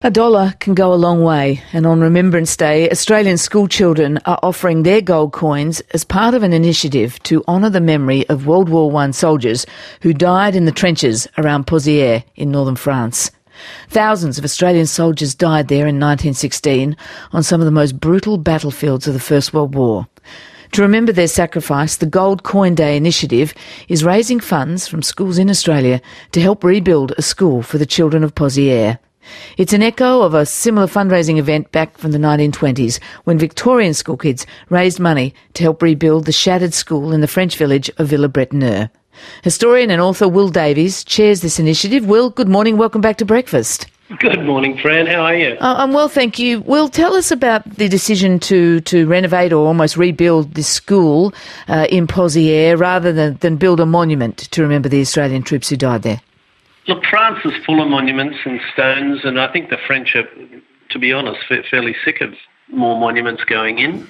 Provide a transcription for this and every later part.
A dollar can go a long way, and on Remembrance Day, Australian school children are offering their gold coins as part of an initiative to honour the memory of World War I soldiers who died in the trenches around Pozières in northern France. Thousands of Australian soldiers died there in 1916 on some of the most brutal battlefields of the First World War. To remember their sacrifice, the Gold Coin Day initiative is raising funds from schools in Australia to help rebuild a school for the children of Pozières. It's an echo of a similar fundraising event back from the 1920s when Victorian school kids raised money to help rebuild the shattered school in the French village of Villebretonneau. Historian and author Will Davies chairs this initiative. Will, good morning. Welcome back to Breakfast. Good morning, Fran. How are you? I'm well, thank you. Will, tell us about the decision to renovate or almost rebuild this school in Pozières rather than build a monument to remember the Australian troops who died there. Look, France is full of monuments and stones, and I think the French are, to be honest, fairly sick of more monuments going in.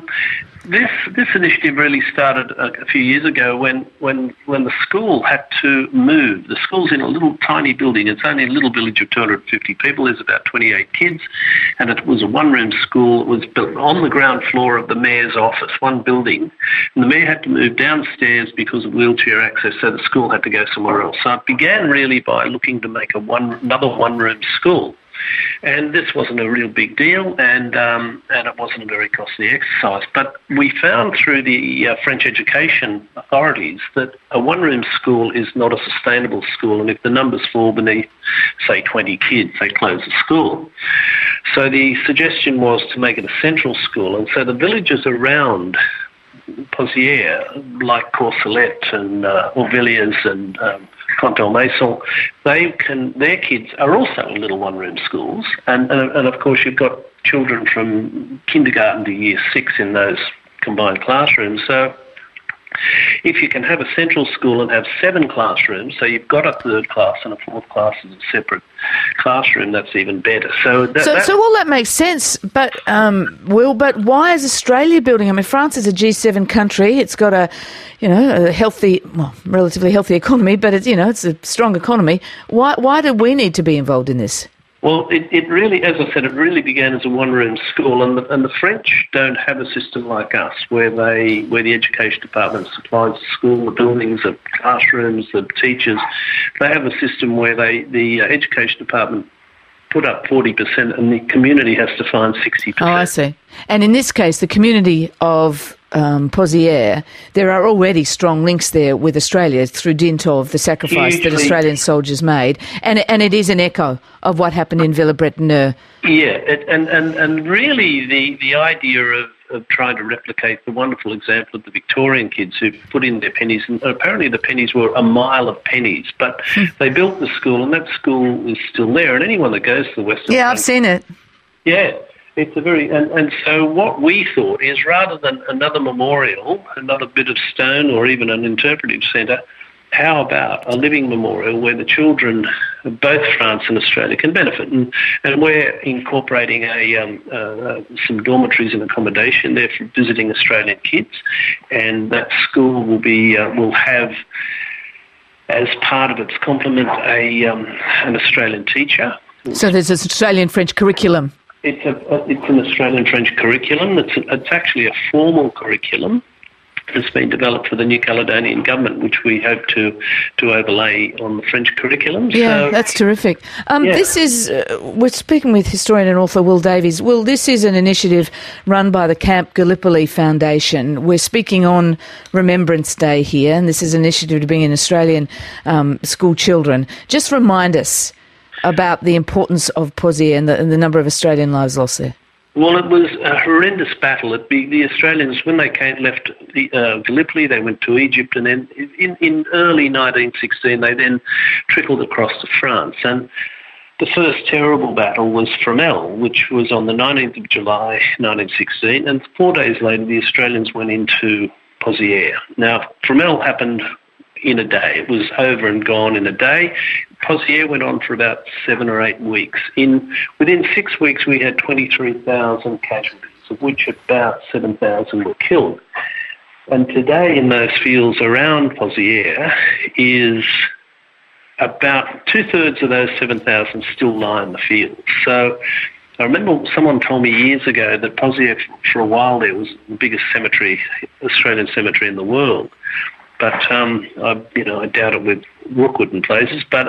This initiative really started a few years ago when the school had to move. The school's in a little tiny building. It's only a little village of 250 people. There's about 28 kids, and it was a one-room school. It was built on the ground floor of the mayor's office, one building. And the mayor had to move downstairs because of wheelchair access, so the school had to go somewhere else. So it began really by looking to make another one-room school. And this wasn't a real big deal, and it wasn't a very costly exercise. But we found through the French education authorities that a one-room school is not a sustainable school, and if the numbers fall beneath, say, 20 kids, they close the school. So the suggestion was to make it a central school, and so the villages around Pozières, like Courcelette and Auvilliers and Contalmaison, their kids are also in little one-room schools, and of course you've got children from kindergarten to year 6 in those combined classrooms. So if you can have a central school and have 7 classrooms, so you've got a third class and a fourth class as a separate classroom, that's even better. So all that makes sense, but Will, but why is Australia building? I mean, France is a G7 country. It's got a relatively healthy economy, but it's a strong economy. Why do we need to be involved in this? Well, it really, as I said, it really began as a one-room school, and the French don't have a system like us where the education department supplies the school, the buildings, the classrooms, the teachers. They have a system where the education department put up 40% and the community has to find 60%. Oh, I see. And in this case, the community of Pozières, there are already strong links there with Australia through dint of the sacrifice that Australian soldiers made, and it is an echo of what happened in Villebretonneau. Yeah, and really the idea of trying to replicate the wonderful example of the Victorian kids who put in their pennies, and apparently the pennies were a mile of pennies, but they built the school, and that school is still there, and anyone that goes to the Western I've seen it. Yeah. It's a very, and so what we thought is rather than another memorial, another bit of stone or even an interpretive centre, how about a living memorial where the children of both France and Australia can benefit? And we're incorporating some dormitories and accommodation there for visiting Australian kids, and that school will have, as part of its complement, an Australian teacher. So there's an Australian-French curriculum. It's an Australian-French curriculum. It's actually a formal curriculum that's been developed for the New Caledonian government, which we hope to overlay on the French curriculum. Yeah, that's terrific. This is, we're speaking with historian and author Will Davies. Will, this is an initiative run by the Camp Gallipoli Foundation. We're speaking on Remembrance Day here, and this is an initiative to bring in Australian school children. Just remind us about the importance of Pozières and the number of Australian lives lost there. Well, it was a horrendous battle. The Australians, when they left Gallipoli, they went to Egypt, and then in early 1916, they then trickled across to France. And the first terrible battle was Fromelles, which was on the 19th of July, 1916, and 4 days later, the Australians went into Pozières. Now, Fromelles happened in a day. It was over and gone in a day. Pozières went on for about 7 or 8 weeks. Within 6 weeks, we had 23,000 casualties, of which about 7,000 were killed. And today in those fields around Pozières is about 2/3 of those 7,000 still lie in the fields. So I remember someone told me years ago that Pozier, for a while there, was the biggest cemetery, Australian cemetery in the world. But I doubt it with Rookwood and places. But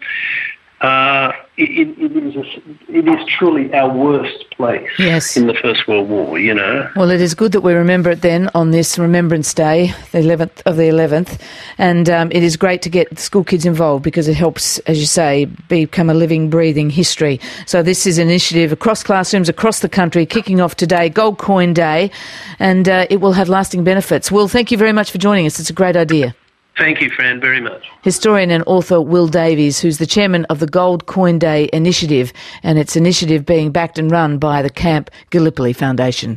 it is truly our worst place in the First World War, you know. Well, it is good that we remember it then on this Remembrance Day, the 11th of the 11th, and it is great to get school kids involved because it helps, as you say, become a living, breathing history. So this is an initiative across classrooms, across the country, kicking off today, Gold Coin Day, and it will have lasting benefits. Will, thank you very much for joining us. It's a great idea. Thank you, Fran, very much. Historian and author Will Davies, who's the chairman of the Gold Coin Day initiative, and its initiative being backed and run by the Camp Gallipoli Foundation.